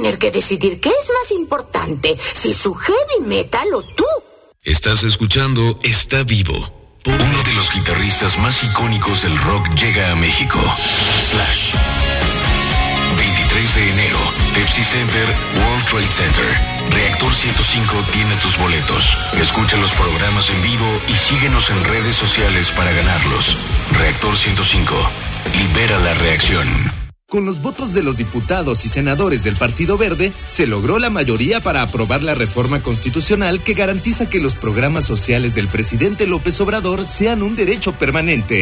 tener que decidir qué es más importante, si su heavy metal o tú. Estás escuchando Está Vivo. Uno de los guitarristas más icónicos del rock llega a México. Slash. 23 de enero, Pepsi Center, World Trade Center. Reactor 105 tiene tus boletos. Escucha los programas en vivo y síguenos en redes sociales para ganarlos. Reactor 105. Libera la reacción. Con los votos de los diputados y senadores del Partido Verde, se logró la mayoría para aprobar la reforma constitucional que garantiza que los programas sociales del presidente López Obrador sean un derecho permanente.